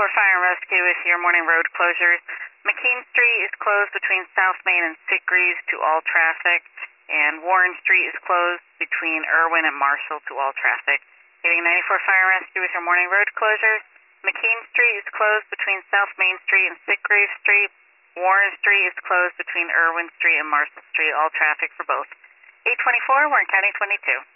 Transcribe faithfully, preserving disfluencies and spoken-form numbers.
ninety-four Fire and Rescue with your morning road closures. McKean Street is closed between South Main and Sitgreaves to all traffic, and Warren Street is closed between Irwin and Marshall to all traffic. Getting ninety-four Fire and Rescue with your morning road closures. McKean Street is closed between South Main Street and Sitgreaves Street. Warren Street is closed between Irwin Street and Marshall Street, all traffic for both. eight twenty-four, Warren County twenty-two.